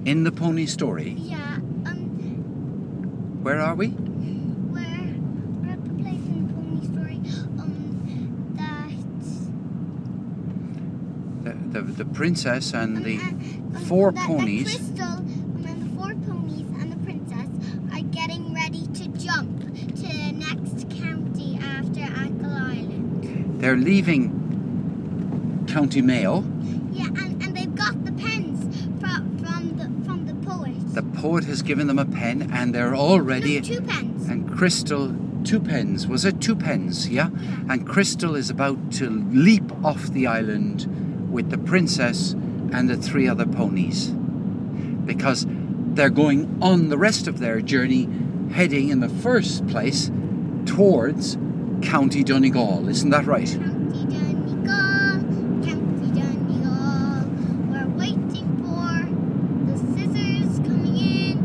In the pony story? Yeah. Where are we? We're at the place in the pony story. The princess and the four ponies. Crystal and the four ponies and the princess are getting ready to jump to the next county after Ankle Island. They're leaving County Mayo. Yeah, and they've got the pens from the poet. The poet has given them a pen, and they're all ready. No, 2 pens. And Crystal, 2 pens. Was it 2 pens? Yeah. And Crystal is about to leap off the island with the princess and the 3 other ponies, because they're going on the rest of their journey, heading in the first place towards County Donegal. Isn't that right? County Donegal. We're waiting for the scissors coming in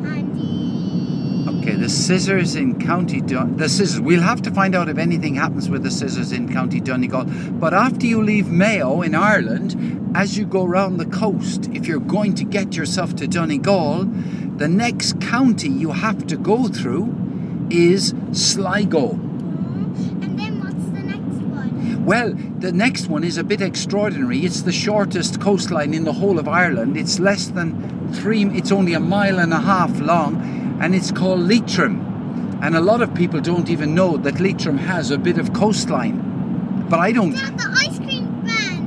handy. Okay, the scissors in the scissors. We'll have to find out if anything happens with the scissors in County Donegal. But after you leave Mayo in Ireland, as you go round the coast, if you're going to get yourself to Donegal, the next county you have to go through is Sligo. And then what's the next one? Well, the next one is a bit extraordinary. It's the shortest coastline in the whole of Ireland. It's less than it's only 1.5 miles long, and it's called Leitrim. And a lot of people don't even know that Leitrim has a bit of coastline. But I don't. Dad, the ice cream van.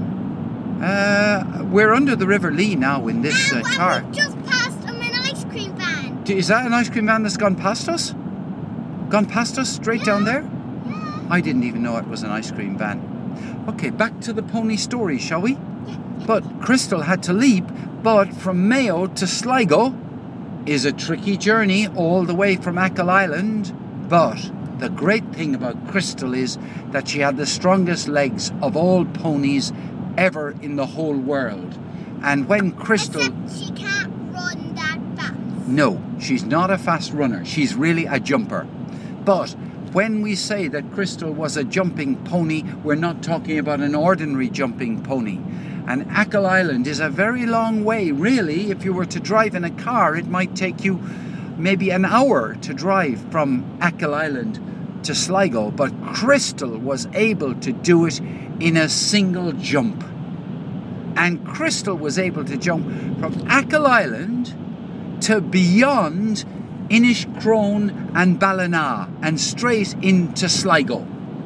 We're under the River Lee now in this car. We just passed an ice cream van. Is that an ice cream van that's gone past us? Gone past us straight down there? Yeah. I didn't even know it was an ice cream van. Okay, back to the pony story, shall we? Yeah. But Crystal had to leap, but from Mayo to Sligo is a tricky journey all the way from Achill Island. But the great thing about Crystal is that she had the strongest legs of all ponies ever in the whole world. And when Crystal... Except she can't run that fast. No, she's not a fast runner. She's really a jumper. But when we say that Crystal was a jumping pony, we're not talking about an ordinary jumping pony. And Achill Island is a very long way, really. If you were to drive in a car, it might take you maybe an hour to drive from Achill Island to Sligo. But Crystal was able to do it in a single jump. And Crystal was able to jump from Achill Island to beyond Inishcrone and Ballina and straight into Sligo.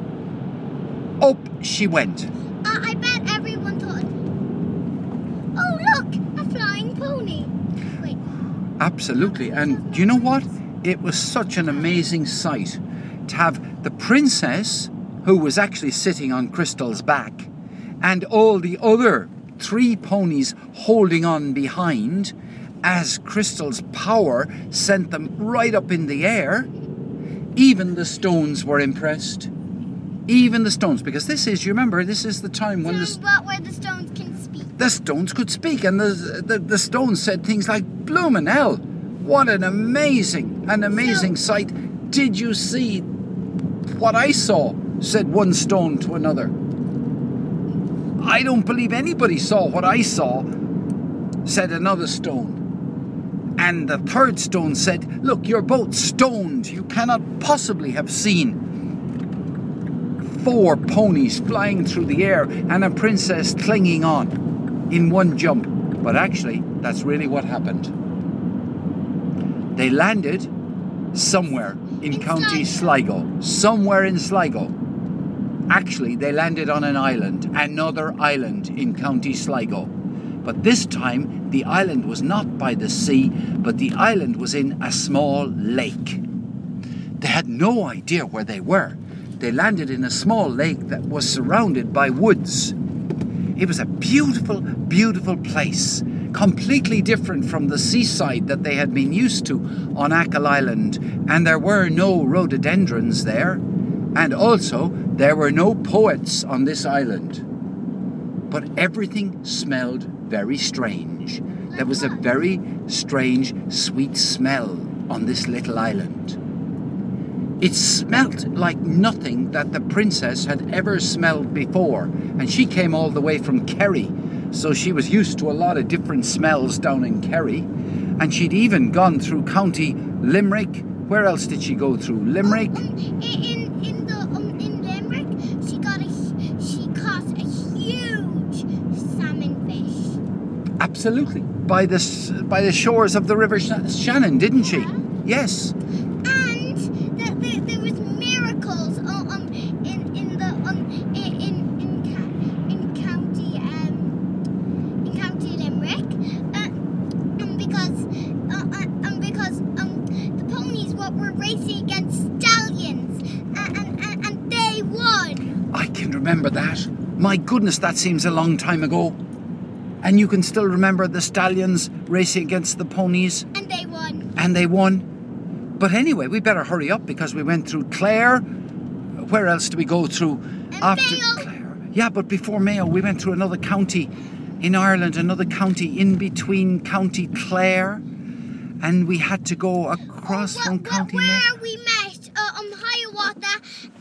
Up she went. I bet everyone thought, oh look, a flying pony. Wait. Absolutely. And do you know what? It was such an amazing sight to have the princess, who was actually sitting on Crystal's back, and all the other 3 ponies holding on behind, as Crystal's power sent them right up in the air. Even the stones were impressed. Even the stones, because this is, you remember, this is the time when where the stones can speak. the stones could speak, and the stones said things like, "Bloomin' hell, what an amazing sight. Did you see what I saw?" said one stone to another. "I don't believe anybody saw what I saw," said another stone. And the third stone said, "Look, you're both stoned. You cannot possibly have seen 4 ponies flying through the air and a princess clinging on in one jump." But actually, that's really what happened. They landed somewhere in County Sligo. Somewhere in Sligo. Actually, they landed on an island, another island in County Sligo. But this time, the island was not by the sea, but the island was in a small lake. They had no idea where they were. They landed in a small lake that was surrounded by woods. It was a beautiful, beautiful place, completely different from the seaside that they had been used to on Achill Island, and there were no rhododendrons there, and also there were no poets on this island. But everything smelled very strange. There was a very strange, sweet smell on this little island. It smelt like nothing that the princess had ever smelled before, and she came all the way from Kerry, So she was used to a lot of different smells down in Kerry. And she'd even gone through County Limerick. Where else did she go through? Limerick? In Limerick, she caught a huge salmon fish. Absolutely. By the shores of the River Shannon, didn't she? Yeah. Yes. And there was miracles in County Limerick, and because the ponies were racing against stallions, and they won. I can remember that. My goodness, that seems a long time ago. And you can still remember the stallions racing against the ponies? And they won. And they won. But anyway, we better hurry up because we went through Clare. Where else do we go through after Mayo. Clare? Yeah, but before Mayo, we went through another county in Ireland, another county in between County Clare. And we had to go across from County Mayo. Where we met Hiawatha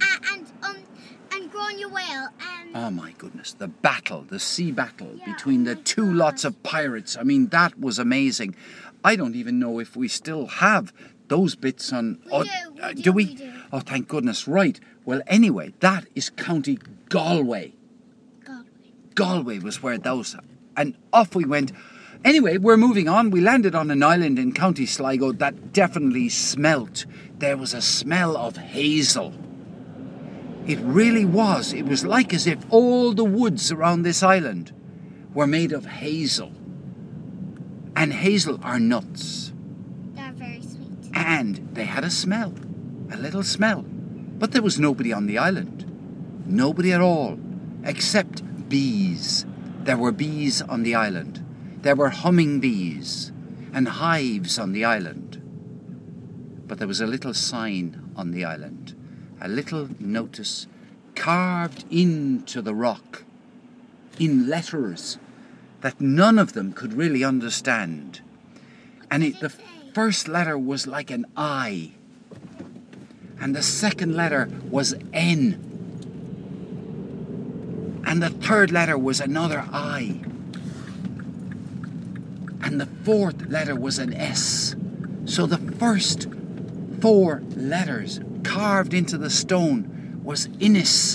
and Granuaile. Oh my goodness, the battle, the sea battle Yeah, between the oh my two God. lots of pirates. I mean, that was amazing. I don't even know if we still have those bits on... Do we? we do. Oh, thank goodness. Right. Well, anyway, that is County Galway. Galway was where those... And off we went. Anyway, we're moving on. We landed on an island in County Sligo that definitely smelt. There was a smell of hazel. It really was. It was like as if all the woods around this island were made of hazel. And hazel are nuts. They're very sweet. And they had a smell. A little smell. But there was nobody on the island. Nobody at all. Except bees. There were bees on the island. There were humming bees and hives on the island. But there was a little sign on the island. A little notice carved into the rock in letters that none of them could really understand. And the first letter was like an I. And the second letter was N. And the third letter was another I. And the fourth letter was an S. So the first 4 letters carved into the stone was Innis.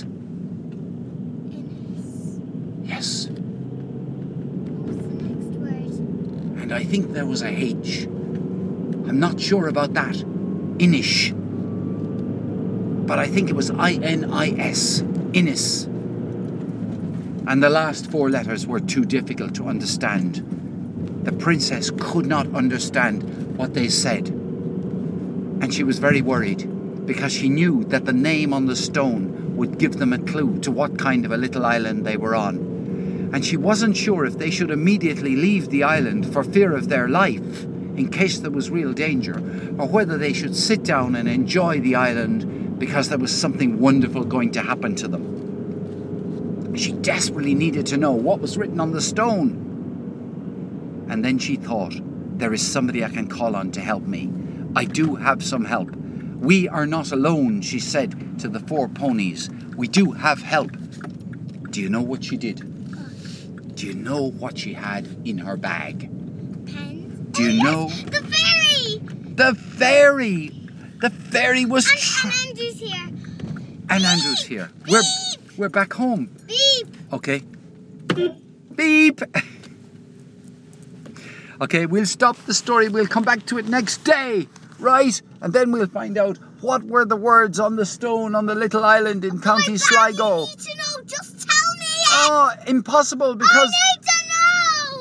Yes. What was the next word? And I think there was a H. I'm not sure about that. Inish. But I think it was I-N-I-S. Innis. And the last 4 letters were too difficult to understand. The princess could not understand what they said. And she was very worried because she knew that the name on the stone would give them a clue to what kind of a little island they were on. And she wasn't sure if they should immediately leave the island for fear of their life in case there was real danger, or whether they should sit down and enjoy the island because there was something wonderful going to happen to them. She desperately needed to know what was written on the stone. And then she thought, there is somebody I can call on to help me. I do have some help. We are not alone, she said to the 4 ponies. We do have help. Do you know what she did? Do you know what she had in her bag? Pens. Do you know? The fairy! The fairy! The fairy was... And Andrew's here. And Andrew's here. Beep! We're back home. Beep! Okay. Beep! Okay, we'll stop the story. We'll come back to it next day, right? And then we'll find out what were the words on the stone on the little island in County Sligo. I need to know. Just tell me. Oh, impossible because...